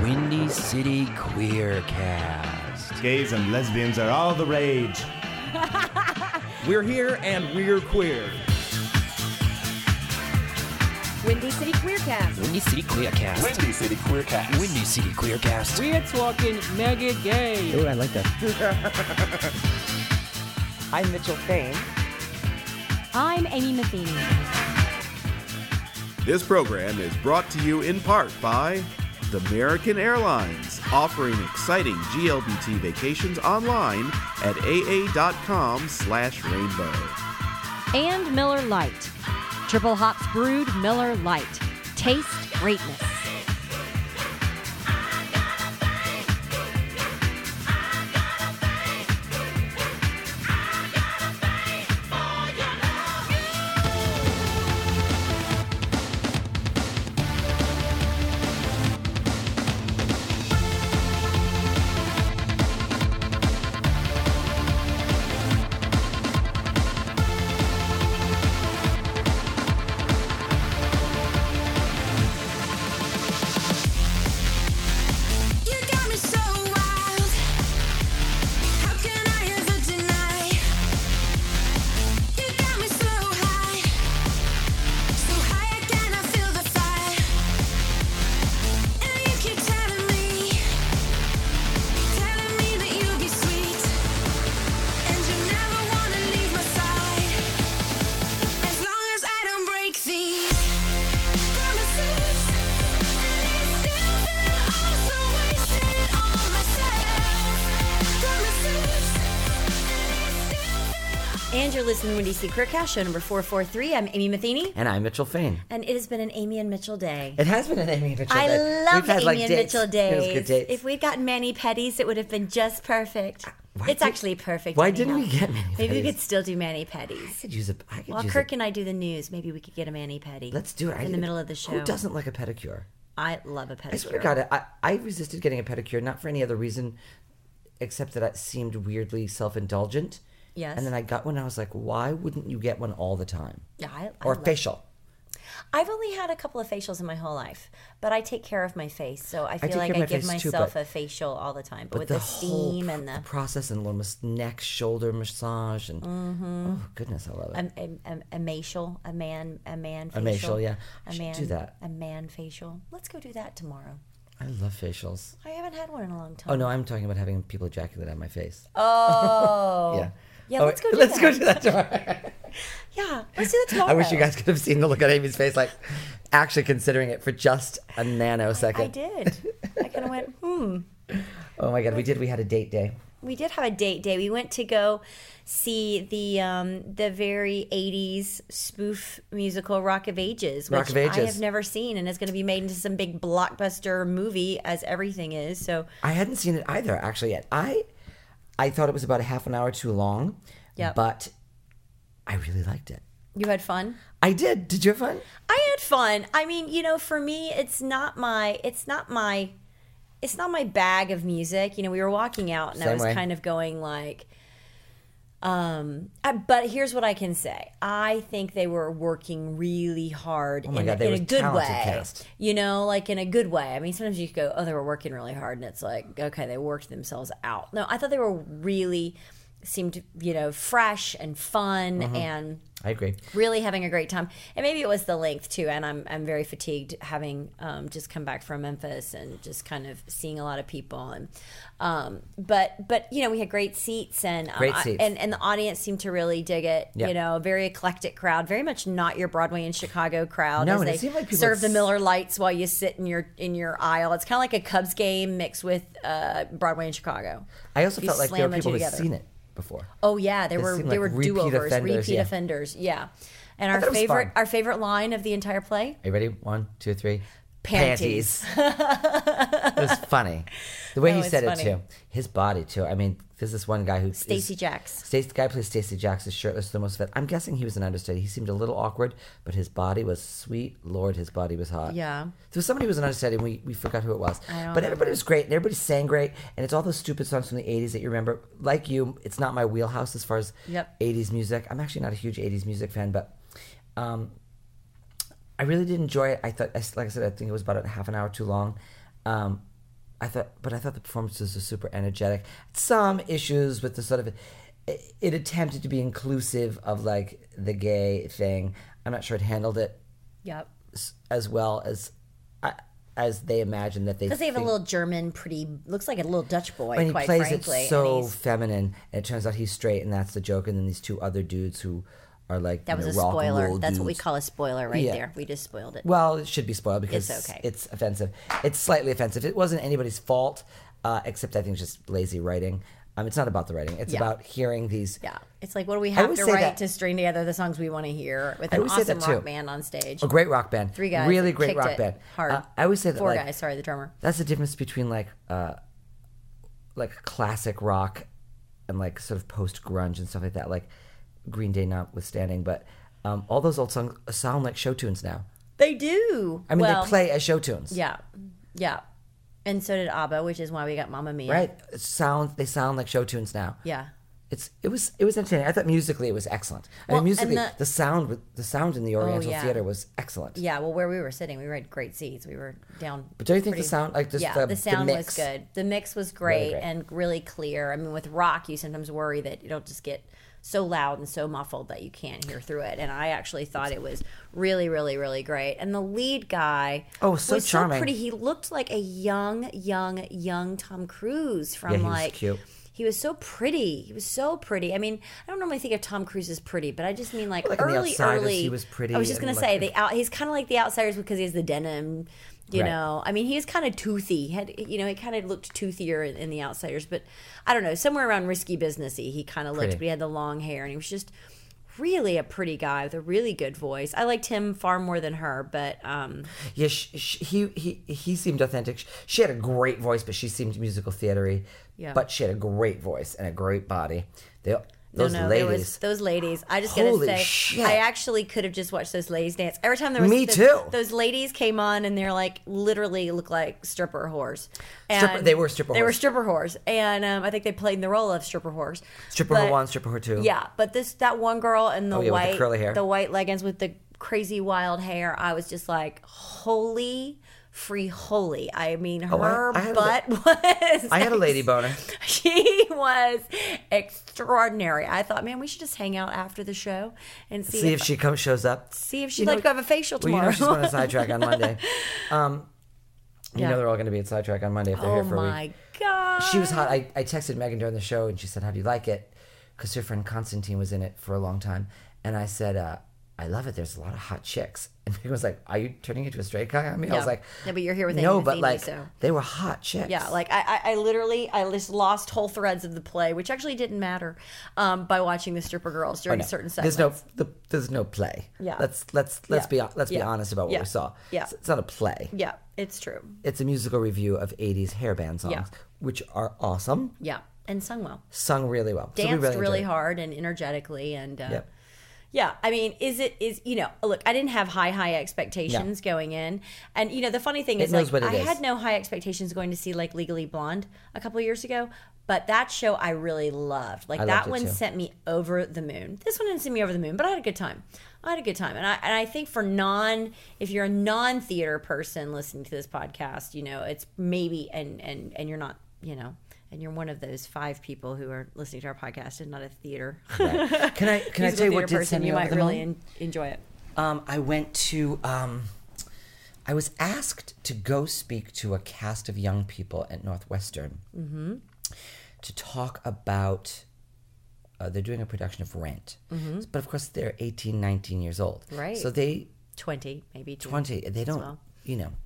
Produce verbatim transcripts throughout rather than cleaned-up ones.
Windy City Queercast. Gays and lesbians are all the rage. We're here and we're queer. Windy City Queercast. Windy City Queercast. Windy City Queercast. Windy City Queercast. We're talking mega gay. Oh, I like that. I'm Mitchell Fain. I'm Amy Matheny. This program is brought to you in part by American Airlines, offering exciting G L B T vacations online at aa.com slash rainbow. And Miller Lite. Triple hops brewed Miller Lite. Taste greatness. And you're listening to Windy City Queercast, show number four forty-three. I'm Amy Matheny. And I'm Mitchell Fain. And it has been an Amy and Mitchell day. It has been an Amy and Mitchell I day. love We've had, Amy like, and dates. Mitchell days. It was good dates. If we'd gotten mani-pedis, it would have been just perfect. Why it's did- actually perfect. Why anyhow. didn't we get mani-pedis? Maybe we could still do I mani-pedis. could use a. I could While use Kirk a, and I do the news, maybe we could get a mani-pedi. Let's do it. I In the did- middle of the show. Who doesn't like a pedicure? I love a pedicure. I swear to God, I, I resisted getting a pedicure, not for any other reason except that it seemed weirdly self-indulgent. Yes. And then I got one and I was like, why wouldn't you get one all the time? Yeah, I, I Or love- facial. I've only had a couple of facials in my whole life, but I take care of my face, so I feel take like care of I my give face too, myself but- a facial all the time. But, But with the, the, whole steam pr- and the process and little mas- neck, shoulder massage and oh goodness, I love it. a, a, a, a macial, a man, a man A facial. macial, yeah. A Should man, do that. A man facial. Let's go do that tomorrow. I love facials. I haven't had one in a long time. Oh no, I'm talking about having people ejaculate on my face. Oh. Yeah. Yeah, Oh, let's go do let's that. go do that tomorrow. Yeah, let's do that tomorrow. I wish you guys could have seen the look on Amy's face, like actually considering it for just a nanosecond. I did. I kind of went, hmm. Oh my God, we did. We had a date day. We did have a date day. We went to go see the um, the very eighties spoof musical Rock of Ages, which Rock of Ages. I have never seen, and is going to be made into some big blockbuster movie, as everything is. So I hadn't seen it either, actually, yet. I I thought it was about a half an hour too long, Yep. but I really liked it. you had fun. I did. Did you have fun? I had fun. I mean, you know, for me, it's not my, it's not my, it's not my bag of music. You know, we were walking out, and I Same was way. kind of going like, um. I- but here's what I can say: I think they were working really hard Oh my in, God, they in were a good talented way. cast. You know, like in a good way. I mean, sometimes you could go, "Oh, they were working really hard," and it's like, okay, they worked themselves out. No, I thought they were really seemed, you know, fresh and fun Mm-hmm. and. I agree. Really having a great time, and maybe it was the length too. And I'm I'm very fatigued, having um, just come back from Memphis and just kind of seeing a lot of people. And um, but but you know, we had great seats, and um, Great I- seats. and and the audience seemed to really dig it. Yeah. You know, very eclectic crowd, very much not your Broadway and Chicago crowd. No, as and it they seemed like people serve had the s- Miller Lights while you sit in your in your aisle. It's kind of like a Cubs game mixed with uh, Broadway and Chicago. I also You felt like there slam were the people two who had together. seen it before. Oh yeah, there They were seemed there like were repeat do-overs, offenders, repeat yeah. offenders. Yeah. And I our thought it was favorite fun. our favorite line of the entire play? Are you ready? One, two, three. Panties. It was funny. The way No, he it's said funny. it too. His body too. I mean, there's this one guy who Stacey is- Jacks. Stacy, the guy who plays Stacey Jacks is shirtless the most of it. I'm guessing he was an understudy. He seemed a little awkward, but his body was sweet. Lord, his body was hot. Yeah. There was somebody who was an understudy, and we, we forgot who it was. I don't but everybody remember. was great, and everybody sang great, and it's all those stupid songs from the eighties that you remember. Like you, it's not my wheelhouse as far as Yep. eighties music. I'm actually not a huge eighties music fan, but um, I really did enjoy it. I thought, like I said, I think it was about a half an hour too long. Um, I thought, but I thought the performances were super energetic. Some issues with the sort of, it, it attempted to be inclusive of like the gay thing. I'm not sure it handled it Yep. s- as well as as they imagined that they. Because they have a think- little German, pretty, looks like a little Dutch boy, and he quite plays frankly. it and so he's- feminine, and it turns out he's straight, and that's the joke. And then these two other dudes who are like that you was know, a rock and spoiler. roll That's what we dudes. call a spoiler right Yeah. there. We just spoiled it. Well, it should be spoiled because It's okay. it's offensive. It's slightly offensive. It wasn't anybody's fault, uh, except I think it's just lazy writing. Um, it's not about the writing. It's Yeah. about hearing these. Yeah. It's like, what do we have always to say write that- to string together the songs we want to hear with I an always say awesome that, too. rock band on stage? A great rock band. Three guys. Really that great kicked rock it band. Hard. Uh, I always say that Four like, guys. Sorry, the drummer. that's the difference between like uh, like classic rock and like sort of post grunge and stuff like that. Like Green Day notwithstanding, but um, all those old songs sound like show tunes now. They do. I mean, well, they play as show tunes. Yeah. Yeah. And so did ABBA, which is why we got Mamma Mia. Right. It sounds they sound like show tunes now. Yeah. It's it was it was entertaining. I thought musically it was excellent. I Well, mean, musically and the, the- sound with the sound in the Oriental yeah. Theater was excellent. Yeah. Well, where we were sitting, we were at great seats. We were down. But don't you think pretty- the sound like just yeah, the, the sound mix, was good. The mix was great, great. and really clear. I mean, with rock, you sometimes worry that it'll just get so loud and so muffled that you can't hear through it. And I actually thought it was really, really, really great. And the lead guy, Oh, so was charming. so pretty. He looked like a young, young, young Tom Cruise from Yeah, he was like. cute. He was so pretty. He was so pretty. I mean, I don't normally think of Tom Cruise as pretty, but I just mean like, Like in The early, Outsiders, early. he was pretty I was just and gonna like- say the out. He's kind of like the Outsiders because he has the denim. You Right. know, I mean, he was kind of toothy. Had you know, he kind of looked toothier in, in the Outsiders, but I don't know, somewhere around Risky Businessy, he kind of looked. Pretty. But he had the long hair, and he was just really a pretty guy with a really good voice. I liked him far more than her, but um, Yeah, sh sh he he he seemed authentic. Sh- She had a great voice, but she seemed musical theatery. Yeah. But she had a great voice and a great body. They no, those no, there ladies. was those ladies. I just Holy gotta say, shit. I actually could have just watched those ladies dance every time there was. Me those, too. Those ladies came on, and they're like literally look like stripper whores. And Stripper- they were stripper They were whores. stripper whores, and um, I think they played in the role of stripper whores. stripper But- her one, stripper her two. Yeah, but this that one girl in the Oh, yeah, with the white, curly hair. the white leggings with the crazy wild hair, I was just like, holy free holy. I mean, her Oh, I- I had a- butt was. I had a lady boner. She was extraordinary. I thought, man, we should just hang out after the show and see, See if she comes shows up. see if she'd You know- like to have a facial Well, you tomorrow. know she's going to Sidetrack on Monday. Um, you Yeah. know they're all going to be at Sidetrack on Monday if they're oh here for a week. my god, She was hot. I, I texted Megan during the show and she said, "How do you like it?" Because her friend Constantine was in it for a long time, and I said, uh, "I love it. There's a lot of hot chicks." And Megan was like, "Are you turning into a straight guy on me?" I Yeah. was like, Yeah, but you're here with no, Amy but Matheny, like so. they were hot chicks. Yeah, like I, I, I literally, I just lost whole threads of the play, which actually didn't matter, um, by watching the stripper girls Oh, during no. certain There's segments. no the, there's no play. Yeah. Let's let's let's Yeah. be let's be Yeah. honest about what Yeah. we saw. Yeah. It's, it's not a play. Yeah, it's true. It's a musical review of eighties hair band songs, Yeah. which are awesome, Yeah, and sung well, sung really well. So we danced really, enjoyed it. hard and energetically, and uh, Yep. yeah. I mean, is it is you know? Look, I didn't have high high expectations going in, and you know the funny thing It is, knows like, what I it is. had no high expectations going to see like Legally Blonde a couple of years ago. But that show I really loved. Like I that loved it one too. sent me over the moon. This one didn't send me over the moon, but I had a good time. I had a good time, and I and I think for non, if you're a non theater person listening to this podcast, you know, it's maybe and and and you're not, you know, and you're one of those five people who are listening to our podcast and not a theater. Right. Can I can I musical tell you what theater did person, send me you over might the really moon? en- enjoy it. Um, I went to. Um, I was asked to go speak to a cast of young people at Northwestern Mm-hmm. to talk about. Uh, they're doing a production of Rent, but of course they're eighteen, nineteen years old. Mm-hmm. Right. So they Twenty, maybe two, twenty. They as don't. well. You know.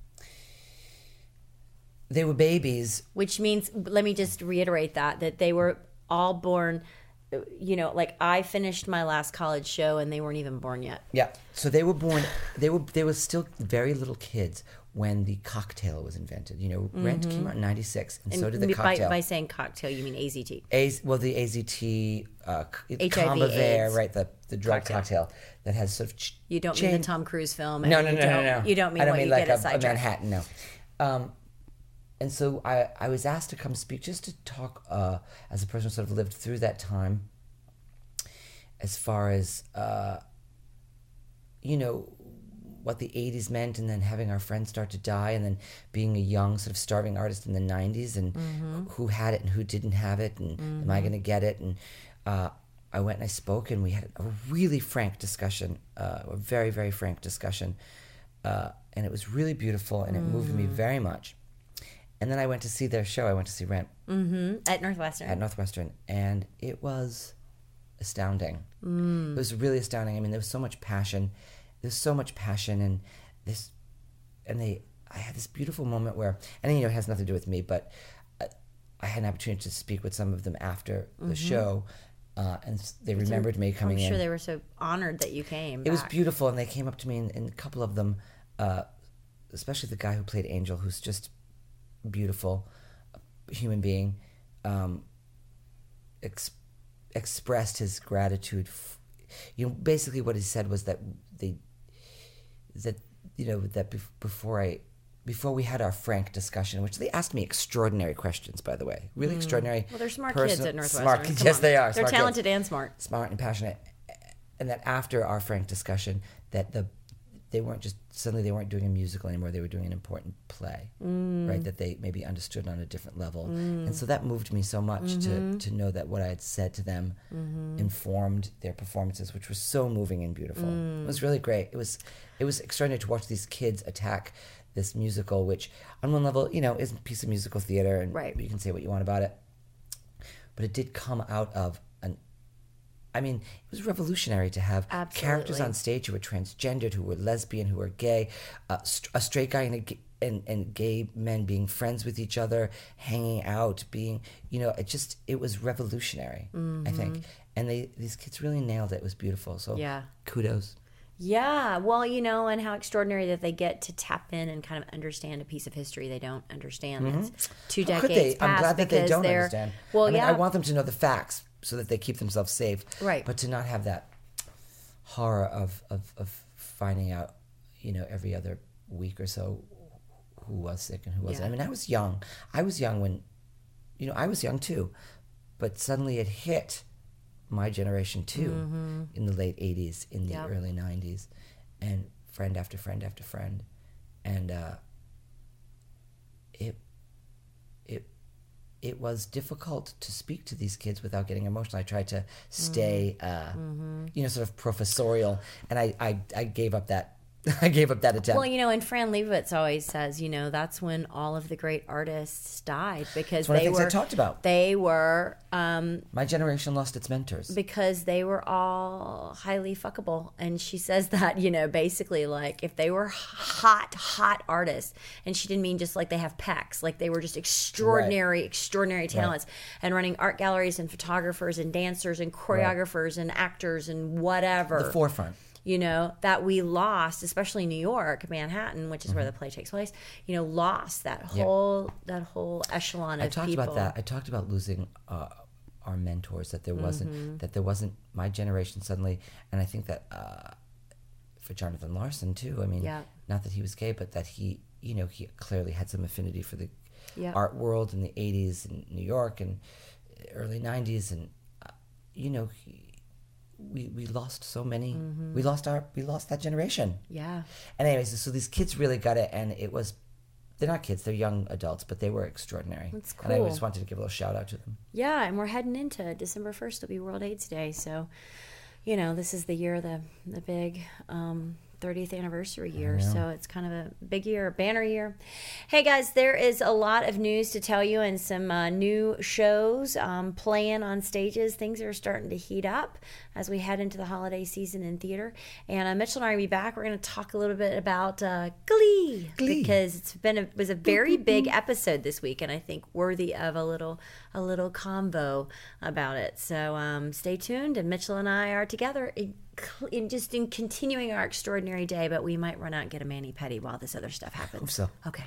They were babies. Which means, let me just reiterate that that they were all born. You know, like I finished my last college show and they weren't even born yet. Yeah. So they were born. They were. They were still very little kids when the cocktail was invented. You know, Rent came out in ninety-six, and, so did the by, cocktail. by saying cocktail, you mean A Z T. A, well, the A Z T, uh, H I V Combivare, AIDS. right? The the drug Cocktail. cocktail, that has sort of ch- You don't chain- mean the Tom Cruise film. No, and no, you no, no, don't- no. You don't mean I don't what mean you like get a, at a Sidetrack. Manhattan. No. Um, and so I I was asked to come speak just to talk uh, as a person who sort of lived through that time. As far as uh, you know, what the eighties meant, and then having our friends start to die, and then being a young sort of starving artist in the nineties, and Mm-hmm. who had it and who didn't have it, and am I going to get it? And uh, I went and I spoke, and we had a really frank discussion, uh, a very, very frank discussion. Uh, and it was really beautiful, and it moved me very much. And then I went to see their show. I went to see Rent Mm-hmm. At Northwestern. at Northwestern, and it was astounding. It was really astounding. I mean, there was so much passion. There's so much passion, and this, and they. I had this beautiful moment where, and you know, it has nothing to do with me, but I, I had an opportunity to speak with some of them after the show, uh, and s- they remembered me coming I'm in. sure they were so honored that you came. It was back. beautiful, and they came up to me, and, and a couple of them, uh, especially the guy who played Angel, who's just beautiful human being, um, ex- expressed his gratitude. F- you know, basically what he said was that they, that you know, that bef- before I, before we had our frank discussion, which they asked me extraordinary questions, by the way, really extraordinary. Well, they're smart personal- kids at Northwestern. Smart, Come yes, on. they are. They're smart kids. talented and smart. Smart and passionate, and that after our frank discussion, that the they weren't just suddenly they weren't doing a musical anymore. They were doing an important play, right? That they maybe understood on a different level, and so that moved me so much to to know that what I had said to them informed their performances, which was so moving and beautiful. It was really great. It was it was extraordinary to watch these kids attack this musical, which on one level, you know, is a piece of musical theater, and Right. you can say what you want about it, but it did come out of an I mean, it was revolutionary to have characters Absolutely. on stage who were transgendered, who were lesbian, who were gay, uh, st- a straight guy and, a, g- and and gay men being friends with each other, hanging out, being, you know, it just it was revolutionary, I think, and they these kids really nailed it. It was beautiful. So Yeah. kudos. Yeah, well, you know, and how extraordinary that they get to tap in and kind of understand a piece of history they don't understand. That's two How could decades they? I'm past glad that they because don't they're- understand. Well, I mean, yeah, I want them to know the facts so that they keep themselves safe. Right. But to not have that horror of, of, of finding out, you know, every other week or so who was sick and who wasn't. Yeah. I mean, I was young. I was young when, you know, I was young too. But suddenly it hit my generation too in the late eighties, in the Yep. early nineties. And friend after friend after friend. And uh, it it it was difficult to speak to these kids without getting emotional. I tried to stay, uh, you know, sort of professorial, and I, I, I gave up that. I gave up that attempt. Well, you know, and Fran Lebowitz always says, you know, that's when all of the great artists died because one of the they things I were talked about. They were um, My generation lost its mentors. because they were all highly fuckable, and she says that, you know, basically like if they were hot, hot artists, and she didn't mean just like they have pecs, like they were just extraordinary, extraordinary talents, and running art galleries and photographers and dancers and choreographers and actors and whatever. The forefront. You know, that we lost, especially New York, Manhattan, which is where the play takes place, you know, lost that Mm-hmm. Yeah. whole that whole echelon of I talked people. about that. I talked about losing uh, our mentors. That there wasn't. Mm-hmm. That there wasn't my generation suddenly. And I think that uh, for Jonathan Larson too. I mean, Yeah. not that he was gay, but that he, you know, he clearly had some affinity for the Yeah. art world in the eighties in New York and early nineties, and uh, you know, he, we we lost so many. Mm-hmm. We lost our we lost that generation. Yeah. And anyways, so these kids really got it, and it was. They're not kids; they're young adults, but they were extraordinary. That's And I cool. just wanted to give a little shout out to them. Yeah, and we're heading into December first. It'll be World AIDS Day. So, you know, this is the year, the the big um, thirtieth anniversary year. So it's kind of a big year, a banner year. Hey, guys, there is a lot of news to tell you and some uh, new shows um, playing on stages. Things are starting to heat up as we head into the holiday season in theater. And uh, Mitchell and I will be back. We're going to talk a little bit about uh, Glee, Glee. because it's been a, it was a very big episode this week, and I think worthy of a little a little combo about it. So um, stay tuned, and Mitchell and I are together in, in just in continuing our extraordinary day. But we might run out and get a mani pedi while this other stuff happens. so. Okay.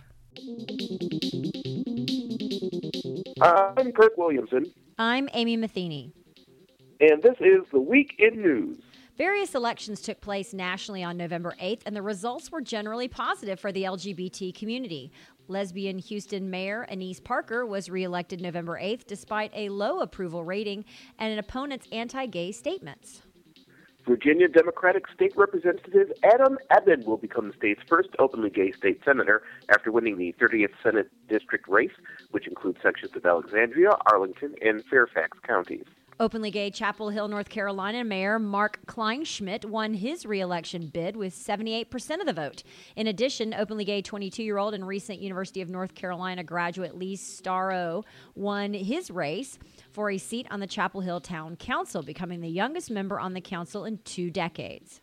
I'm Kirk Williamson, I'm Amy Matheny. and this is the Week in News. Various elections took place nationally on November eighth, and the results were generally positive for the L G B T community. Lesbian Houston Mayor Anise Parker was reelected November eighth despite a low approval rating and an opponent's anti-gay statements. Virginia Democratic State Representative Adam Abbott will become the state's first openly gay state senator after winning the thirtieth Senate District race, which includes sections of Alexandria, Arlington, and Fairfax counties. Openly gay Chapel Hill, North Carolina Mayor Mark Kleinschmidt won his re-election bid with seventy-eight percent of the vote. In addition, openly gay twenty-two-year-old and recent University of North Carolina graduate Lee Starro won his race for a seat on the Chapel Hill Town Council, becoming the youngest member on the council in two decades.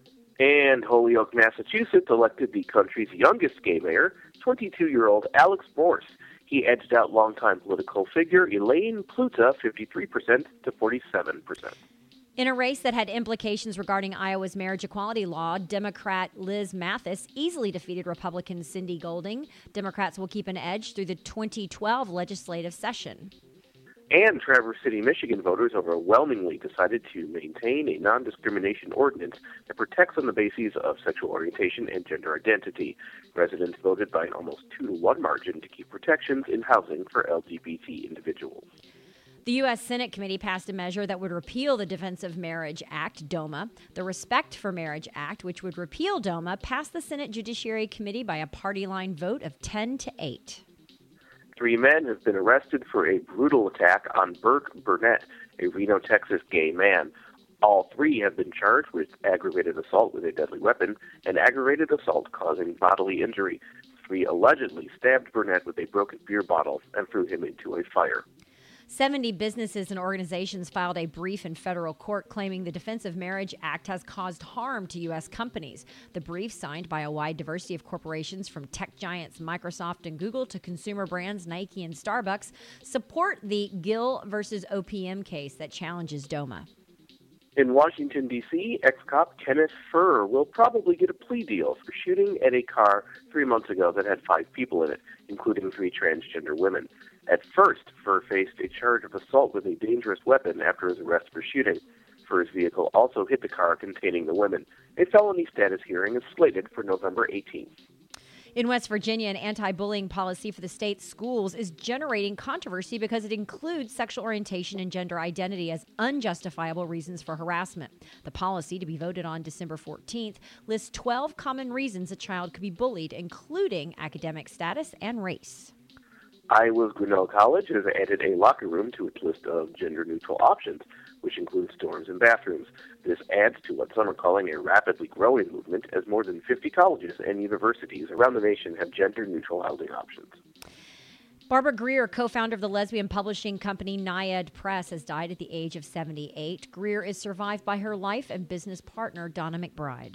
And Holyoke, Massachusetts elected the country's youngest gay mayor, twenty-two-year-old Alex Morse. He edged out longtime political figure Elaine Pluta, fifty-three percent to forty-seven percent. In a race that had implications regarding Iowa's marriage equality law, Democrat Liz Mathis easily defeated Republican Cindy Golding. Democrats will keep an edge through the twenty twelve legislative session. And Traverse City, Michigan voters overwhelmingly decided to maintain a non-discrimination ordinance that protects on the basis of sexual orientation and gender identity. Residents voted by an almost two to one margin to keep protections in housing for L G B T individuals. The U S Senate committee passed a measure that would repeal the Defense of Marriage Act, DOMA. The Respect for Marriage Act, which would repeal DOMA, passed the Senate Judiciary Committee by a party line vote of ten to eight. Three men have been arrested for a brutal attack on Burke Burnett, a Reno, Texas gay man. All three have been charged with aggravated assault with a deadly weapon and aggravated assault causing bodily injury. Three allegedly stabbed Burnett with a broken beer bottle and threw him into a fire. seventy businesses and organizations filed a brief in federal court claiming the Defense of Marriage Act has caused harm to U S companies. The brief, signed by a wide diversity of corporations from tech giants Microsoft and Google to consumer brands Nike and Starbucks, support the Gill versus O P M case that challenges DOMA. In Washington, D C, ex-cop Kenneth Furr will probably get a plea deal for shooting at a car three months ago that had five people in it, including three transgender women. At first, Furr faced a charge of assault with a dangerous weapon after his arrest for shooting. Furr's vehicle also hit the car containing the women. A felony status hearing is slated for November eighteenth. In West Virginia, an anti-bullying policy for the state's schools is generating controversy because it includes sexual orientation and gender identity as unjustifiable reasons for harassment. The policy, to be voted on December fourteenth, lists twelve common reasons a child could be bullied, including academic status and race. Iowa's Grinnell College has added a locker room to its list of gender-neutral options, which includes dorms and bathrooms. This adds to what some are calling a rapidly growing movement, as more than fifty colleges and universities around the nation have gender-neutral housing options. Barbara Greer, co-founder of the lesbian publishing company Naiad Press, has died at the age of seventy-eight. Greer is survived by her life and business partner, Donna McBride.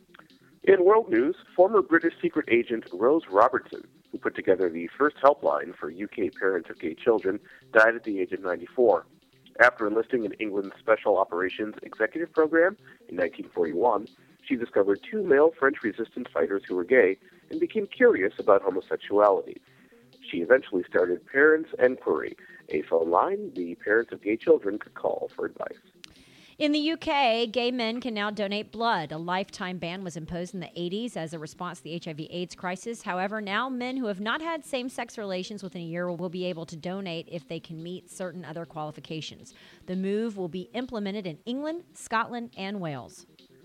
In world news, former British secret agent Rose Robertson, who put together the first helpline for U K parents of gay children, died at the age of ninety-four. After enlisting in England's Special Operations Executive Program in nineteen forty-one, she discovered two male French resistance fighters who were gay and became curious about homosexuality. She eventually started Parents Enquiry, a phone line the parents of gay children could call for advice. In the U K, gay men can now donate blood. A lifetime ban was imposed in the eighties as a response to the H I V AIDS crisis. However, now men who have not had same-sex relations within a year will be able to donate if they can meet certain other qualifications. The move will be implemented in England, Scotland, and Wales.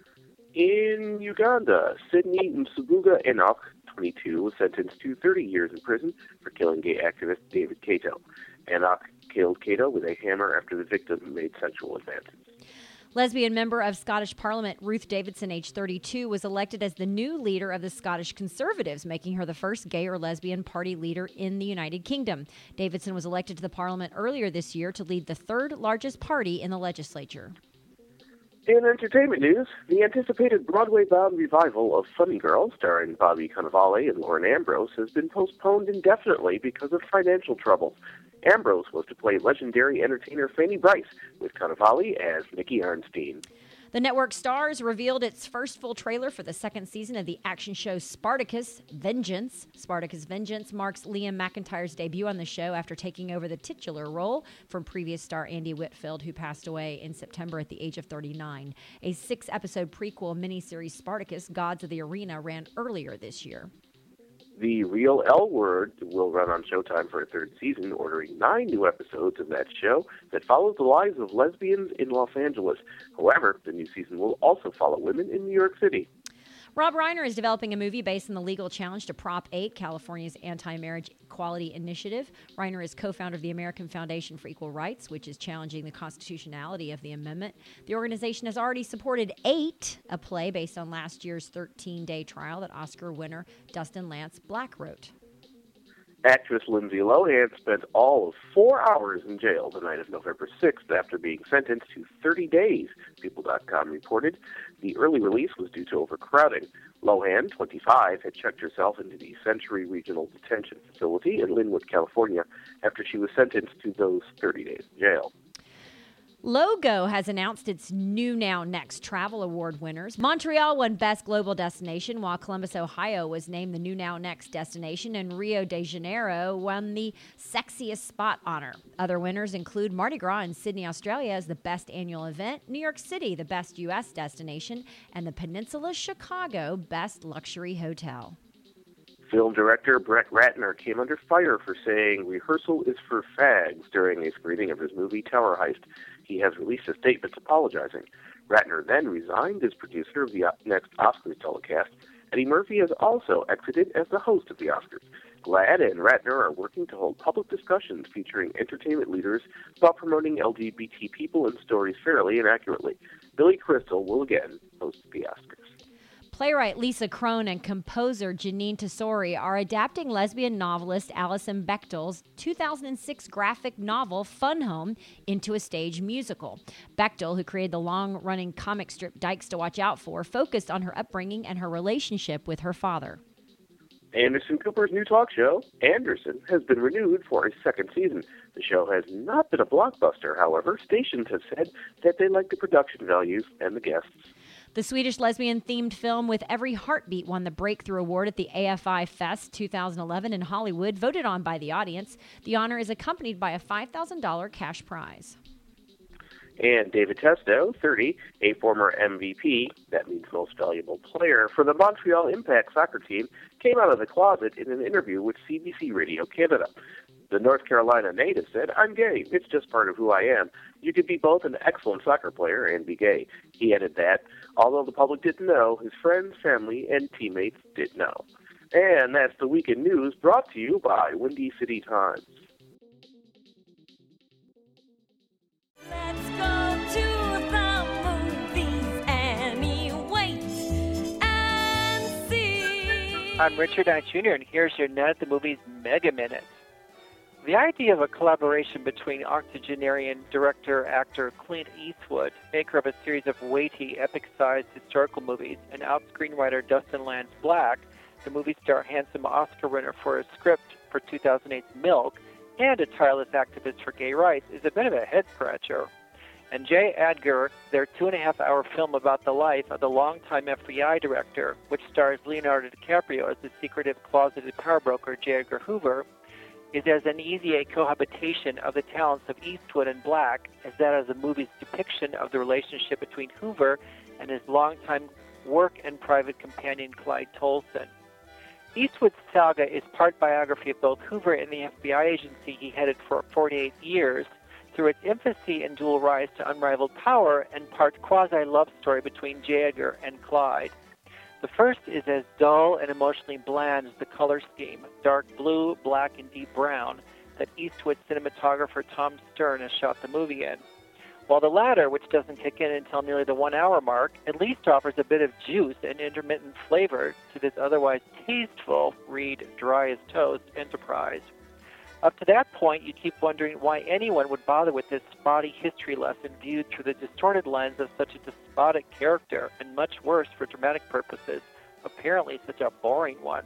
In Uganda, Sydney Msubuga Enoch, twenty-two, was sentenced to thirty years in prison for killing gay activist David Kato. Enoch killed Kato with a hammer after the victim made sexual advances. Lesbian member of Scottish Parliament Ruth Davidson, age thirty-two, was elected as the new leader of the Scottish Conservatives, making her the first gay or lesbian party leader in the United Kingdom. Davidson was elected to the Parliament earlier this year to lead the third largest party in the legislature. In entertainment news, the anticipated Broadway-bound revival of Funny Girl, starring Bobby Cannavale and Lauren Ambrose, has been postponed indefinitely because of financial troubles. Ambrose was to play legendary entertainer Fanny Brice, with Cannavale as Nicky Arnstein. The network Stars revealed its first full trailer for the second season of the action show Spartacus Vengeance. Spartacus Vengeance marks Liam McIntyre's debut on the show after taking over the titular role from previous star Andy Whitfield, who passed away in September at the age of thirty-nine. A six-episode prequel miniseries Spartacus, Gods of the Arena, ran earlier this year. The Real L Word will run on Showtime for a third season, ordering nine new episodes of that show that follows the lives of lesbians in Los Angeles. However, the new season will also follow women in New York City. Rob Reiner is developing a movie based on the legal challenge to Prop eight, California's anti-marriage equality initiative. Reiner is co-founder of the American Foundation for Equal Rights, which is challenging the constitutionality of the amendment. The organization has already supported Eight, a play based on last year's thirteen-day trial that Oscar winner Dustin Lance Black wrote. Actress Lindsay Lohan spent all of four hours in jail the night of November sixth after being sentenced to thirty days, People dot com reported. The early release was due to overcrowding. Lohan, twenty-five, had checked herself into the Century Regional Detention Facility in Linwood, California, after she was sentenced to those thirty days in jail. Logo has announced its New Now Next Travel Award winners. Montreal won Best Global Destination, while Columbus, Ohio was named the New Now Next Destination, and Rio de Janeiro won the Sexiest Spot honor. Other winners include Mardi Gras in Sydney, Australia as the best annual event, New York City, the best U S destination, and the Peninsula Chicago, best luxury hotel. Film director Brett Ratner came under fire for saying rehearsal is for fags during a screening of his movie Tower Heist. He has released a statement apologizing. Ratner then resigned as producer of the next Oscars telecast. Eddie Murphy has also exited as the host of the Oscars. GLAAD and Ratner are working to hold public discussions featuring entertainment leaders about promoting L G B T people and stories fairly and accurately. Billy Crystal will again host the Oscars. Playwright Lisa Kron and composer Janine Tesori are adapting lesbian novelist Alison Bechdel's two thousand six graphic novel Fun Home into a stage musical. Bechtel, who created the long-running comic strip Dykes to Watch Out For, focused on her upbringing and her relationship with her father. Anderson Cooper's new talk show, Anderson, has been renewed for a second season. The show has not been a blockbuster, however. Stations have said that they like the production values and the guests. The Swedish lesbian-themed film With Every Heartbeat won the Breakthrough Award at the A F I Fest twenty eleven in Hollywood, voted on by the audience. The honor is accompanied by a five thousand dollars cash prize. And David Testo, thirty, a former M V P, that means most valuable player, for the Montreal Impact soccer team, came out of the closet in an interview with C B C Radio Canada. The North Carolina native said, "I'm gay. It's just part of who I am. You could be both an excellent soccer player and be gay." He added that, although the public didn't know, his friends, family, and teammates did know. And that's the weekend news brought to you by Windy City Times. Let's go to the movies anyway and see. I'm Richard Knight Junior, and here's your Net at the Movies Mega Minute. The idea of a collaboration between octogenarian director-actor Clint Eastwood, maker of a series of weighty, epic-sized historical movies, and out-screenwriter Dustin Lance Black, the movie star handsome Oscar winner for a script for two thousand eight's Milk, and a tireless activist for gay rights, is a bit of a head-scratcher. And J. Edgar, their two-and-a-half-hour film about the life of the longtime F B I director, which stars Leonardo DiCaprio as the secretive, closeted power broker J. Edgar Hoover, is as uneasy a cohabitation of the talents of Eastwood and Black as that of the movie's depiction of the relationship between Hoover and his longtime work and private companion Clyde Tolson. Eastwood's saga is part biography of both Hoover and the F B I agency he headed for forty-eight years, through its infancy and dual rise to unrivaled power, and part quasi-love story between J. Edgar and Clyde. The first is as dull and emotionally bland as the color scheme, dark blue, black, and deep brown, that Eastwood cinematographer Tom Stern has shot the movie in. While the latter, which doesn't kick in until nearly the one-hour mark, at least offers a bit of juice and intermittent flavor to this otherwise tasteful, read dry as toast, enterprise. Up to that point, you keep wondering why anyone would bother with this spotty history lesson viewed through the distorted lens of such a despotic character, and much worse for dramatic purposes, apparently such a boring one.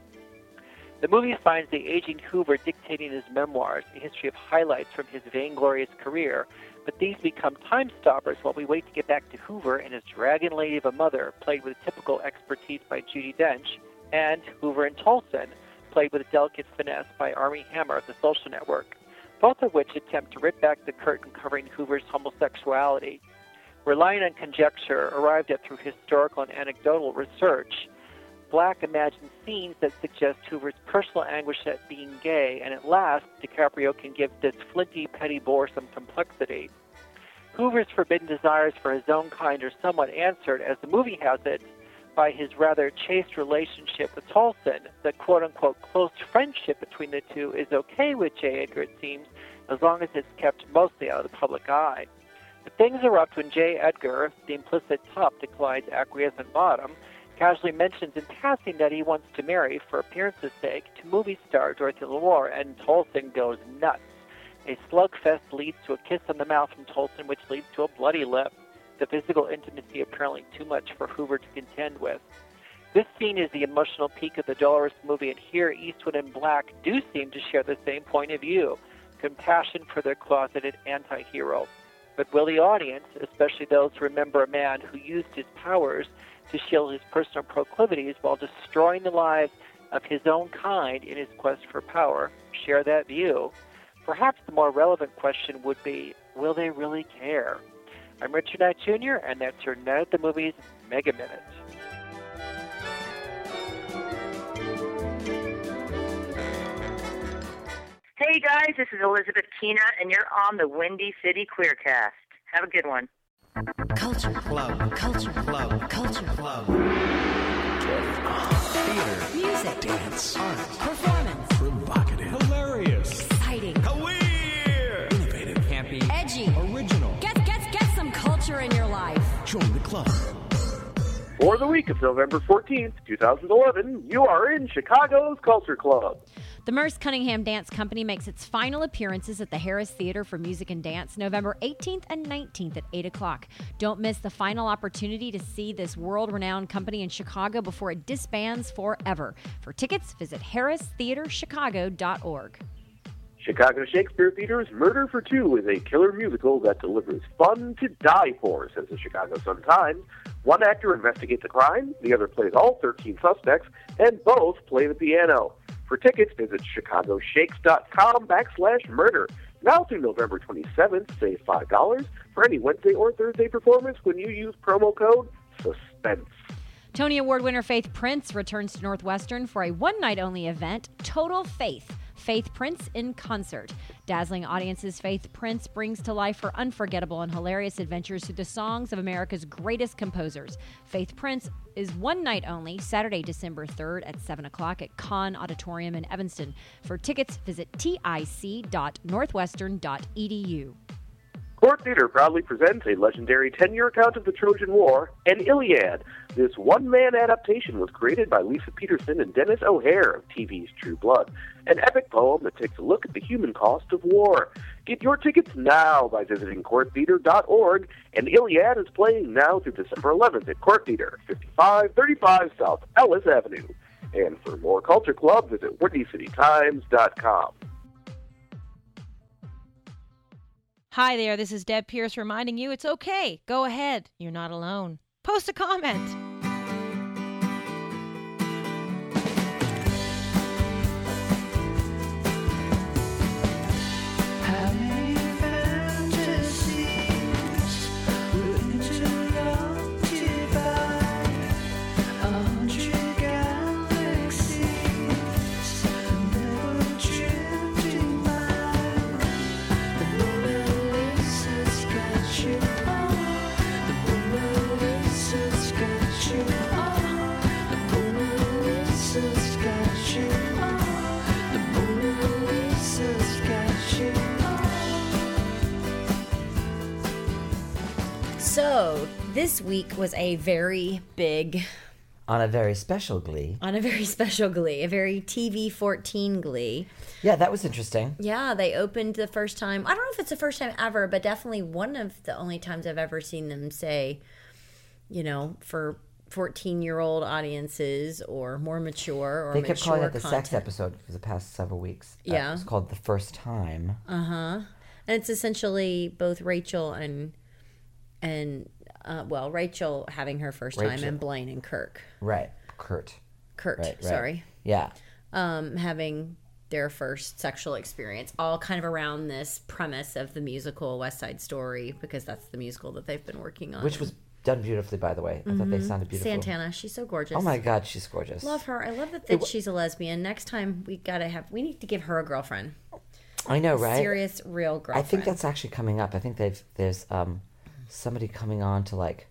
The movie finds the aging Hoover dictating his memoirs, a history of highlights from his vainglorious career, but these become time stoppers while we wait to get back to Hoover and his dragon lady of a mother, played with typical expertise by Judi Dench, and Hoover and Tolson, played with delicate finesse by Armie Hammer of The Social Network, both of which attempt to rip back the curtain covering Hoover's homosexuality. Relying on conjecture arrived at through historical and anecdotal research, Black imagines scenes that suggest Hoover's personal anguish at being gay, and at last, DiCaprio can give this flinty, petty bore some complexity. Hoover's forbidden desires for his own kind are somewhat answered, as the movie has it, by his rather chaste relationship with Tolson. The quote-unquote close friendship between the two is okay with J. Edgar, it seems, as long as it's kept mostly out of the public eye. But things erupt when J. Edgar, the implicit top to Clyde's acquiescent bottom, casually mentions in passing that he wants to marry, for appearance's sake, to movie star Dorothy Lamour, and Tolson goes nuts. A slugfest leads to a kiss on the mouth from Tolson, which leads to a bloody lip. The physical intimacy apparently too much for Hoover to contend with. This scene is the emotional peak of the Dolores movie, and here Eastwood and Black do seem to share the same point of view, compassion for their closeted anti-hero. But will the audience, especially those who remember a man who used his powers to shield his personal proclivities while destroying the lives of his own kind in his quest for power, share that view? Perhaps the more relevant question would be, will they really care? I'm Richard Knight Junior, and that's your Night at the Movies Mega Minute. Hey guys, this is Elizabeth Kina, and you're on the Windy City Queercast. Have a good one. Culture Club. Culture Club. Culture Club. Theater. Music. Dance. Art. Performance. Provocative. Hilarious. Exciting. Queer. Innovative. Campy. Edgy. Original. Get, get, get some culture in your life. Join the club. For the week of November fourteenth, twenty eleven, you are in Chicago's Culture Club. The Merce Cunningham Dance Company makes its final appearances at the Harris Theater for Music and Dance November eighteenth and nineteenth at eight o'clock. Don't miss the final opportunity to see this world-renowned company in Chicago before it disbands forever. For tickets, visit harris theater chicago dot org. Chicago Shakespeare Theater's Murder for Two is a killer musical that delivers fun to die for, says the Chicago Sun-Times. One actor investigates a crime, the other plays all thirteen suspects, and both play the piano. For tickets, visit chicagoshakes.com backslash murder. Now through November twenty-seventh, save five dollars for any Wednesday or Thursday performance when you use promo code SUSPENSE. Tony Award winner Faith Prince returns to Northwestern for a one-night-only event, Total Faith. Faith Prince in concert. Dazzling audiences, Faith Prince brings to life her unforgettable and hilarious adventures through the songs of America's greatest composers. Faith Prince is one night only, Saturday, December third at seven o'clock at Kahn Auditorium in Evanston. For tickets, visit tic dot northwestern dot e d u. Court Theater proudly presents a legendary ten-year account of the Trojan War, An Iliad. This one-man adaptation was created by Lisa Peterson and Dennis O'Hare of T V's True Blood, an epic poem that takes a look at the human cost of war. Get your tickets now by visiting court theater dot org, and Iliad is playing now through December eleventh at Court Theater, fifty-five thirty-five South Ellis Avenue. And for more Culture Club, visit windy city times dot com. Hi there, this is Deb Pierce reminding you it's okay. Go ahead. You're not alone. Post a comment. So, this week was a very big... On a very special Glee. On a very special Glee. A very T V fourteen Glee. Yeah, that was interesting. Yeah, they opened the first time. I don't know if it's the first time ever, but definitely one of the only times I've ever seen them say, you know, for fourteen-year-old audiences or more mature or They mature kept calling it the content. sex episode for the past several weeks. Uh, Yeah. It's called The First Time. Uh-huh. And it's essentially both Rachel and... and uh, well, Rachel having her first time, Rachel. and Blaine and Kirk. Right. Kurt. Kurt, Right, right. sorry. Yeah. Um, having their first sexual experience, all kind of around this premise of the musical West Side Story, because that's the musical that they've been working on. Which was done beautifully, by the way. I thought they Mhm. sounded beautiful. Santana, she's so gorgeous. Oh my God, she's gorgeous. Love her. I love that, It that w- she's a lesbian. Next time we gotta have. We need to give her a girlfriend. I know, A right? serious, real I girlfriend. think that's actually coming up. I think they've there's um somebody coming on to like.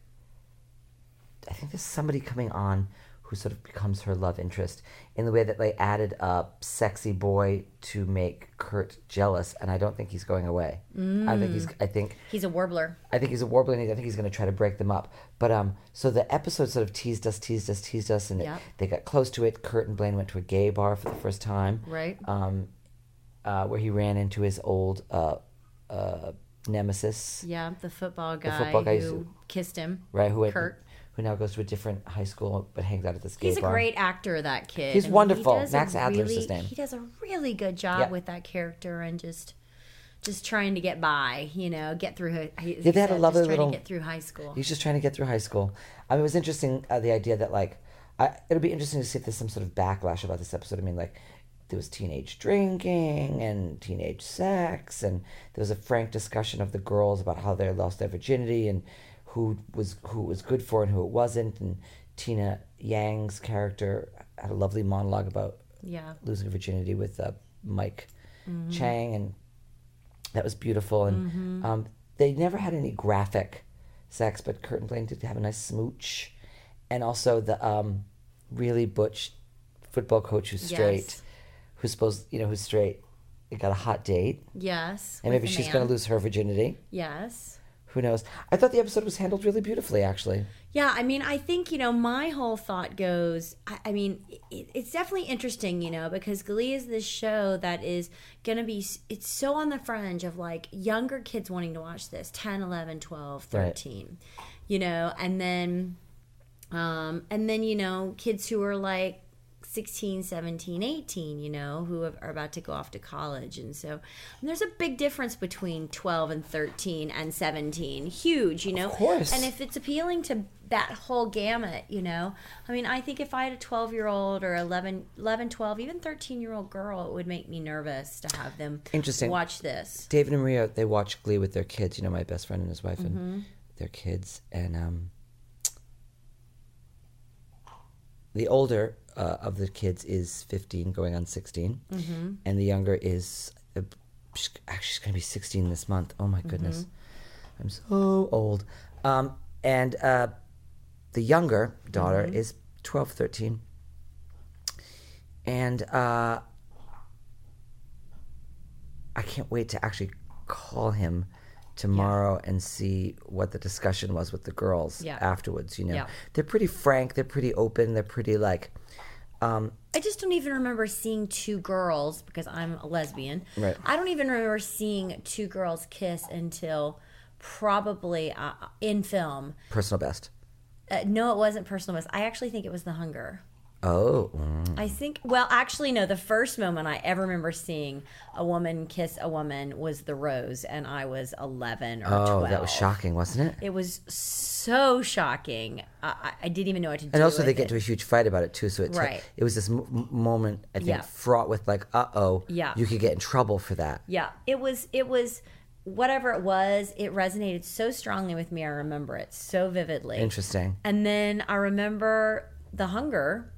I think there's somebody coming on who sort of becomes her love interest in the way that they added a sexy boy to make Kurt jealous, and I don't think he's going away. I think he's. I think he's a warbler. I think he's a warbler, and I think he's going to try to break them up. But um, so the episode sort of teased us, teased us, teased us, and it, Yep. they got close to it. Kurt and Blaine went to a gay bar for the first time, Right. Um, uh, where he ran into his old uh, uh, nemesis, Yeah, the football guy, football guy who who- kissed him. right? Who went, Kurt. who now goes to a different high school, but hangs out at this gay He's a bar. great actor, that kid. He's I mean, wonderful. He does a Max Adler's really, his name. He does a really good job Yeah. with that character and just, just trying to get by. You know, get through. hi- he- Yeah, they had a said, lovely just trying little. to get through high school. He's just trying to get through high school. I mean, it was interesting uh, the idea that like, I, it'll be interesting to see if there's some sort of backlash about this episode. I mean, like, there was teenage drinking and teenage sex, and there was a frank discussion of the girls about how they lost their virginity and who was who it was good for and who it wasn't. And Tina Yang's character had a lovely monologue about Yeah. losing virginity with uh, Mike Mhm. Chang, and that was beautiful. And Mhm. um, they never had any graphic sex, but Kurt and Blaine did have a nice smooch, and also the um, really butch football coach who's straight, Yes. who's supposed you know who's straight, got a hot date, Yes. and with maybe a she's man. going to lose her virginity. Yes. Who knows? I thought the episode was handled really beautifully, actually. Yeah, I mean, I think, you know, my whole thought goes, I, I mean, it, it's definitely interesting, you know, because Glee is this show that is going to be, it's so on the fringe of like younger kids wanting to watch this, ten, eleven, twelve, Right. thirteen, you know, and then, um, and then, you know, kids who are like sixteen, seventeen, eighteen, you know, who have, are about to go off to college. And so and there's a big difference between twelve and thirteen and seventeen. Huge, you know. Of course. And if it's appealing to that whole gamut, you know, I mean, I think if I had a twelve year old or eleven, eleven, twelve, even thirteen year old girl, it would make me nervous to have them Interesting. watch this. David and Maria, they watch Glee with their kids. You know, my best friend and his wife Mhm. and their kids. And um, the older uh, of the kids is fifteen, going on sixteen, Mhm. and the younger is uh, she's, actually she's going to be sixteen this month. Oh my goodness, Mhm. I'm so old. Um, and uh, the younger daughter Mhm. is twelve, thirteen, and uh, I can't wait to actually call him tomorrow and see what the discussion was with the girls Yeah. afterwards. You know, Yeah. they're pretty frank, they're pretty open, they're pretty like, um, I just don't even remember seeing two girls, because I'm a lesbian. Right. I don't even remember seeing two girls kiss until probably uh, in film. personal best. Uh, no, it wasn't Personal Best. I actually think it was The Hunger. Oh, mm. I think, well, actually, no. The first moment I ever remember seeing a woman kiss a woman was The Rose, and I was eleven or oh, twelve. that was shocking, wasn't it? It was so shocking. I, I- I didn't even know what to do. And also, with they get it. into a huge fight about it too. So it Right. it was this m- m- moment I think Yeah. fraught with like, uh oh, Yeah. you could get in trouble for that. Yeah, it was. It was whatever it was. It resonated so strongly with me. I remember it so vividly. Interesting. And then I remember The Hunger,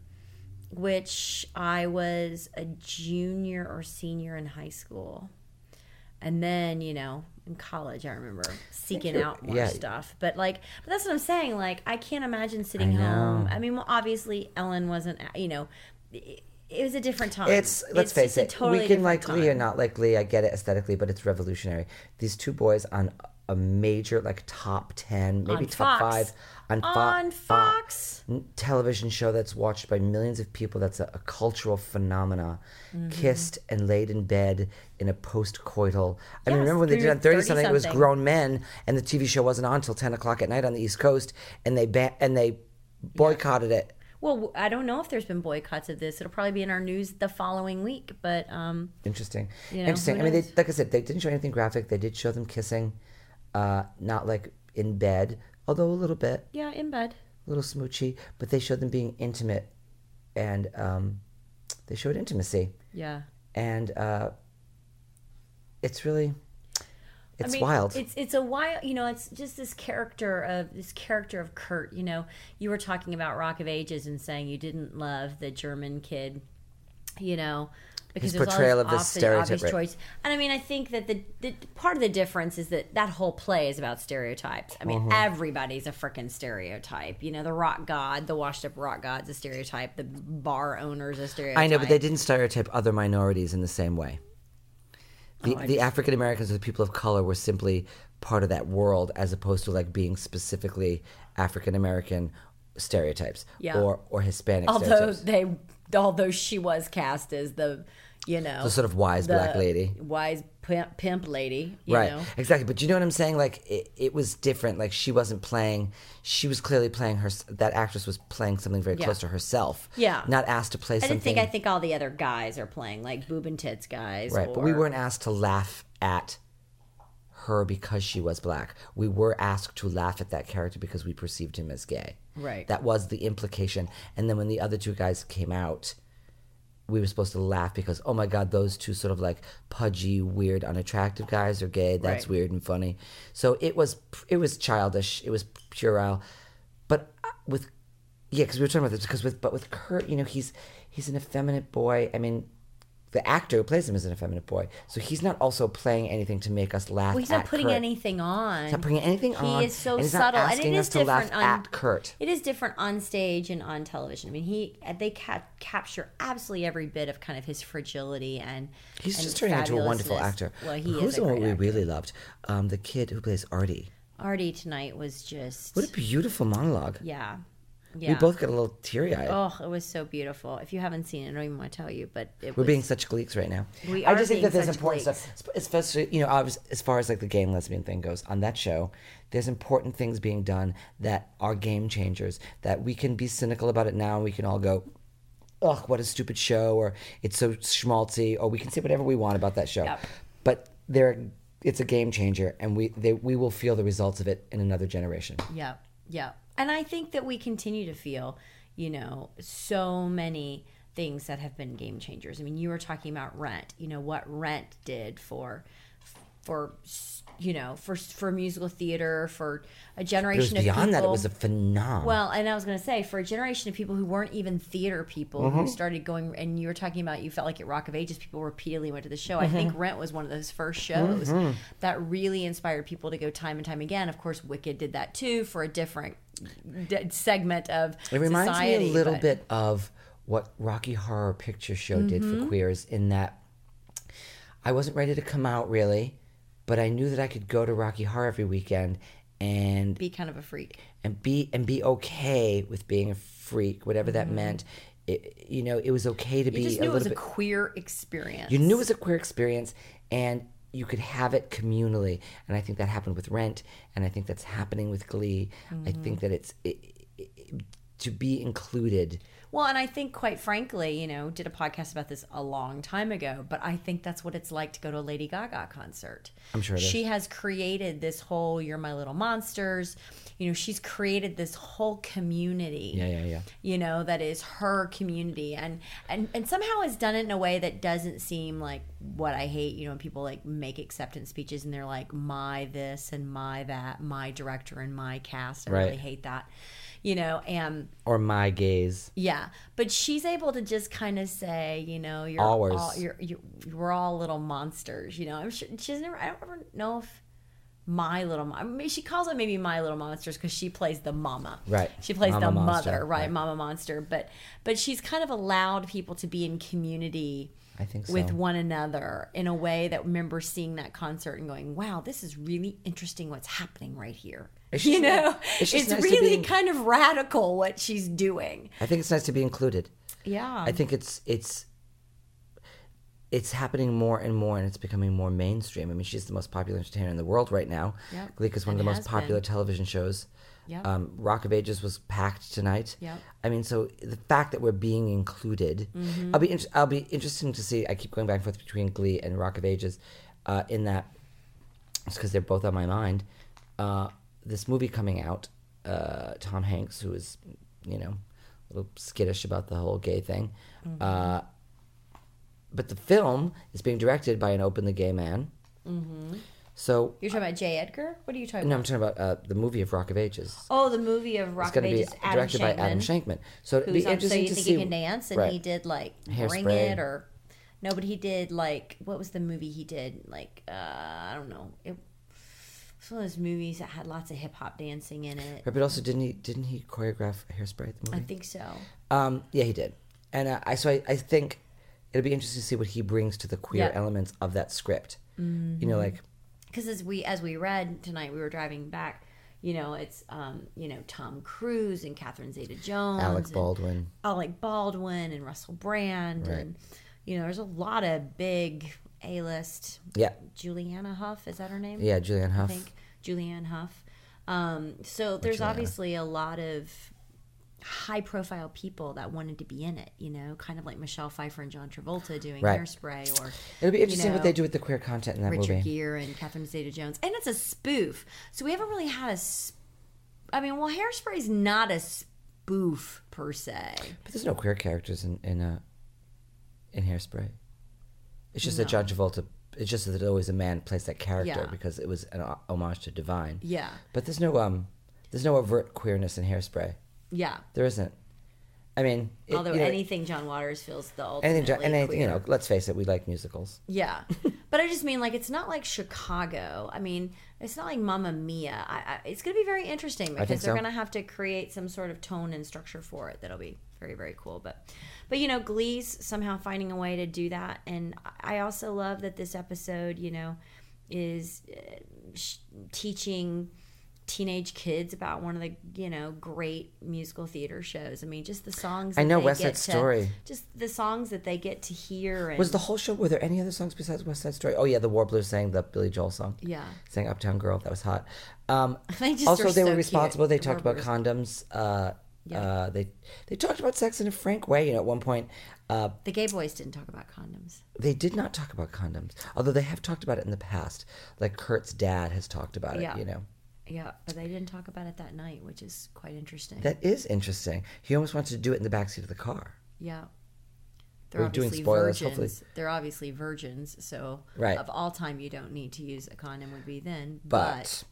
which I was a junior or senior in high school. And then, you know, in college, I remember seeking you're- out more yeah. stuff. But, like, but that's what I'm saying. Like, I can't imagine sitting I know. home. I mean, well, obviously, Ellen wasn't, you know, it, it was a different time. It's let's face just a it, totally we can different like Glee or time. not like Glee. I get it aesthetically, but it's revolutionary. These two boys on a major like top ten, maybe On top Fox. five on, Fo- On Fo- Fox. n- television show that's watched by millions of people. That's a, a cultural phenomena. Mhm. Kissed and laid in bed in a post-coital. I mean, Yes, remember when they did on thirty thirty something? It was something. grown men, and the T V show wasn't on until ten o'clock at night on the East Coast, and they ba- and they boycotted it. Well, I don't know if there's been boycotts of this. It'll probably be in our news the following week. But um, Interesting. You know, Interesting. who I mean, they, knows? like I said, they didn't show anything graphic. They did show them kissing, uh, not like in bed, although a little bit, yeah, in bed. a little smoochy. But they showed them being intimate, and um, they showed intimacy. Yeah. And uh, it's really, It's I mean, wild. It's it's a wild, you know, it's just this character of this character of Kurt. You know, you were talking about Rock of Ages and saying you didn't love the German kid, you know, because His there's all portrayal this of this off the stereotype, obvious right. choice. And I mean, I think that the, the part of the difference is that that whole play is about stereotypes. I mean, Mhm. everybody's a freaking stereotype. You know, the rock god, the washed up rock god's a stereotype. The bar owner's a stereotype. I know, but they didn't stereotype other minorities in the same way. The, Oh, I the just- African Americans or the people of color were simply part of that world, as opposed to like being specifically African American stereotypes Yeah. or or Hispanic Although stereotypes. they, although she was cast as the, you know, The sort of wise the black lady. wise pimp, pimp lady, you Right, know. exactly. But you know what I'm saying? Like it, it was different. Like she wasn't playing. She was clearly playing her. That actress was playing something very Yeah. close to herself. Yeah. Not asked to play I something. didn't think. I think all the other guys are playing like boob and tits guys, Right, or, but we weren't asked to laugh at her because she was black. We were asked to laugh at that character because we perceived him as gay. Right. That was the implication. And then when the other two guys came out, we were supposed to laugh because, oh my God, those two sort of like pudgy, weird, unattractive guys are gay. That's Right. weird and funny. So it was it was childish. It was puerile. But with yeah, because we were talking about this because with but with Kurt, you know, he's he's an effeminate boy. I mean, the actor who plays him is an effeminate boy, so he's not also playing anything to make us laugh. Well, he's at not putting Kurt. anything on. He's not putting anything he on. He is so and he's subtle, not and asking it us is to laugh different on, at Kurt. It is different on stage and on television. I mean, he they ca- capture absolutely every bit of kind of his fragility and. He's and just turning into a wonderful fabulousness. actor. Well, he Who's is a the one great we actor. really loved? Um, the kid who plays Artie. Artie tonight was just. What a beautiful monologue. Yeah. We Yeah. both got a little teary-eyed. Oh, it was so beautiful. If you haven't seen it, I don't even want to tell you, but it We're was, being such gleeks right now. We I are just think being that there's such important gleeks. stuff, especially you know, obvious- as far as like the gay and lesbian thing goes on that show. There's important things being done that are game changers. That we can be cynical about it now, and we can all go, "Ugh, what a stupid show," or "It's so schmaltzy," or we can say whatever we want about that show. Yep. But there, it's a game changer, and we they, we will feel the results of it in another generation. Yeah, yeah. And I think that we continue to feel, you know, so many things that have been game changers. I mean, you were talking about Rent, you know, what Rent did for, for, you know, for, for musical theater, for a But it was generation of people. beyond that. It was a phenomenon. Well, and I was going to say, for a generation of people who weren't even theater people, who Mhm. started going, and you were talking about, you felt like at Rock of Ages, people repeatedly went to the show. I Mhm. think Rent was one of those first shows Mhm. that really inspired people to go time and time again. Of course, Wicked did that too for a different d- segment of It reminds society, me a little but- bit of what Rocky Horror Picture Show did for Mhm. queers, in that I wasn't ready to come out really, but I knew that I could go to Rocky Horror every weekend and be kind of a freak and be and be okay with being a freak, whatever that Mhm. meant. It, you know, it was okay to You be just a knew it little was a bit. queer experience. You knew it was a queer experience, and you could have it communally. And I think that happened with Rent, and I think that's happening with Glee. I Mhm. think that it's it, it, it- to be included. Well, and I think, quite frankly, you know, did a podcast about this a long time ago, but I think that's what it's like to go to a Lady Gaga concert. I'm sure it she is. has created this whole "You're My Little Monsters." You know, she's created this whole community. Yeah, yeah, yeah. You know, that is her community, and and and somehow has done it in a way that doesn't seem like what I hate. You know, when people like make acceptance speeches and they're like, "My this and my that, my director and my cast." I Right. really hate that. You know, and Or my gaze. yeah, but she's able to just kind of say, you know, you're Ours. all, you're, you're, we're all little monsters. You know, I'm sure she's never. I don't ever know if my little. Mon- I mean, she calls it maybe my little monsters because she plays the mama. Right. She plays Mama the monster, mother, right, right. Mama monster. But but she's kind of allowed people to be in community. I think so. With one another in a way that remember seeing that concert and going, wow, this is really interesting what's happening right here. It's you just- know, it's it's, just nice to really be- kind of radical what she's doing. I think it's nice to be included. Yeah. I think it's it's it's happening more and more, and it's becoming more mainstream. I mean, she's the most popular entertainer in the world right now. Yep. Glee is one And of the has most popular been. television shows. Yep. Um, Rock of Ages was packed tonight. Yep. I mean, so the fact that we're being included, Mhm. I'll be int- I'll be interesting to see. I keep going back and forth between Glee and Rock of Ages, uh, in that it's because they're both on my mind. Uh, this movie coming out, uh, Tom Hanks, who is, you know, a little skittish about the whole gay thing. Mhm. Uh, but the film is being directed by an openly gay man. Mhm. So You're talking about J. Edgar? What are you talking no, about? I'm talking about uh, the movie of Rock of Ages. Oh, the movie of Rock It's going of to be Ages. Adam directed by Shankman, Adam Shankman. So it'd who's be on interesting So You to Think see. You Can Dance, and right. he did like Bring Hairspray. It, or no, but he did like what was the movie he did? Like uh, I don't know. It was one of those movies that had lots of hip hop dancing in it. Right, but also didn't he didn't he choreograph Hairspray? The movie? I think so. Um, yeah, he did, and uh, I so I, I think it'll be interesting to see what he brings to the queer Yeah. elements of that script. Mm-hmm. You know, like because as we as we read tonight, we were driving back. You know, it's um, you know Tom Cruise and Catherine Zeta-Jones, Alec and Baldwin. Alec Baldwin, and Russell Brand, Right. and you know, there's a lot of big A-list. Yeah. Juliana Huff, is that her name? Yeah, Julianne Hough. I think Julianne Huff. Um, so there's Juliana. obviously a lot of high-profile people that wanted to be in it. You know, kind of like Michelle Pfeiffer and John Travolta doing Right. Hairspray, or It'll be you interesting what know, they do with the queer content in that Richard movie. Gere and Catherine Zeta-Jones, and it's a spoof. So we haven't really had a. Sp- I mean, well, Hairspray is not a spoof per se. But there's no queer characters in in, uh, in Hairspray. It's just No. that John Travolta. It's just that always a man plays that character Yeah. because it was an homage to Divine. Yeah. But there's no um, there's no overt queerness in Hairspray. Yeah. There isn't. I mean, it, Although you know, anything John Waters feels the ultimate. anything, John- and anything, you know, let's face it, we like musicals. Yeah, but I just mean like it's not like Chicago. I mean, it's not like Mamma Mia. I, I, it's going to be very interesting think because they're so. going to have to create some sort of tone and structure for it. That'll be very very cool. But, but you know, Glee's somehow finding a way to do that, and I also love that this episode, you know, is uh, sh- teaching teenage kids about one of the you know great musical theater shows. I mean, just the songs. I that know, they West get Side to- Story. Just the songs that they get to hear. And, Was the whole show? Were there any other songs besides West Side Story? Oh yeah, the Warblers sang the Billy Joel song. Yeah. sang Uptown Girl. That was hot. Um, They just also, are they were so responsible. cute, They the talked Warblers. about condoms. Uh, Yeah. uh, they they talked about sex in a frank way. You know, at one point, uh, The gay boys didn't talk about condoms. they did not talk about condoms, although they have talked about it in the past. Like Kurt's dad has talked about it. Yeah. You know, Yeah, but they didn't talk about it that night, which is quite interesting. that is interesting. He almost wanted to do it in the backseat of the car. yeah. They're We're doing obviously spoilers, virgins. hopefully. They're obviously virgins, so Right. of all time you don't need to use a condom would be then. But,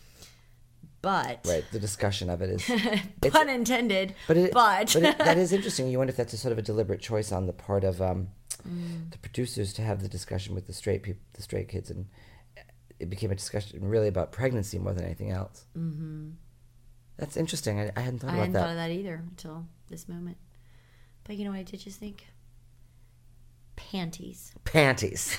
But, right, the discussion of it is but pun intended. But it, but, but it, that is interesting. You wonder if that's a sort of a deliberate choice on the part of um, Mm. the producers to have the discussion with the straight people, the straight kids, and it became a discussion really about pregnancy more than anything else. Mhm. That's interesting. I, I hadn't thought I about hadn't that. thought of that either until this moment. But you know what I did just think? Panties. Panties.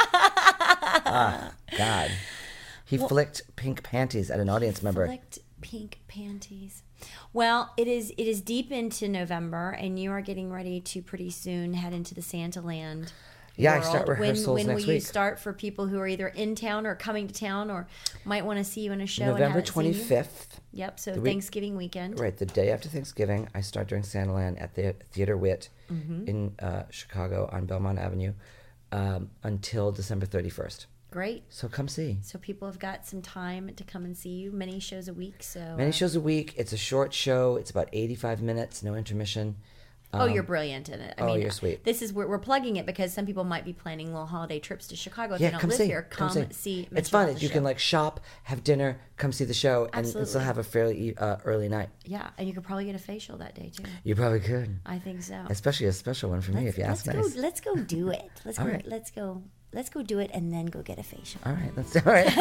ah, God. He Well- flicked pink panties at an audience member. Flicked pink panties. Well, it is it is deep into November, and you are getting ready to pretty soon head into the Santa Land. Yeah, I world. start rehearsals when, when next will you week. start for people who are either in town or coming to town or might want to see you in a show? and November haven't seen you? twenty-fifth. Yep, so The week- Thanksgiving weekend. Right, the day after Thanksgiving, I start doing Santaland at the Theater Wit Mhm. in uh, Chicago on Belmont Avenue um, until December thirty-first. Great. So come see. So people have got some time to come and see you. Many shows a week. So Many uh, shows a week. It's a short show. It's about eighty-five minutes, no intermission. Oh, Um, you're brilliant in it. I oh, mean, you're sweet. This is we're, we're plugging it because some people might be planning little holiday trips to Chicago if Yeah, they don't come live see. here. Come, see. see. It's Mitchell fun. at the You show. can like shop, have dinner, come see the show, and, and still Absolutely. have a fairly uh, early night. Yeah, and you could probably get a facial that day too. You probably could. I think so. Especially a special one for me, if you ask let's nice. go. Let's go do it. Let's All go. right. Let's go. Let's go do it and then go get a facial. All right, let's do it.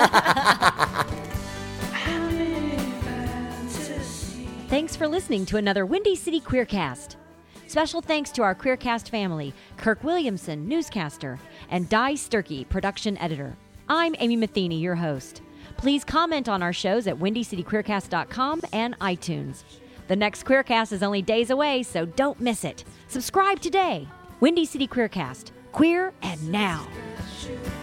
Thanks for listening to another Windy City Queercast. Special thanks to our Queercast family, Kirk Williamson, newscaster, and Di Sturkey, production editor. I'm Amy Matheny, your host. Please comment on our shows at windy city queercast dot com and iTunes. The next Queercast is only days away, so don't miss it. Subscribe today. Windy City Queercast. Queer and now.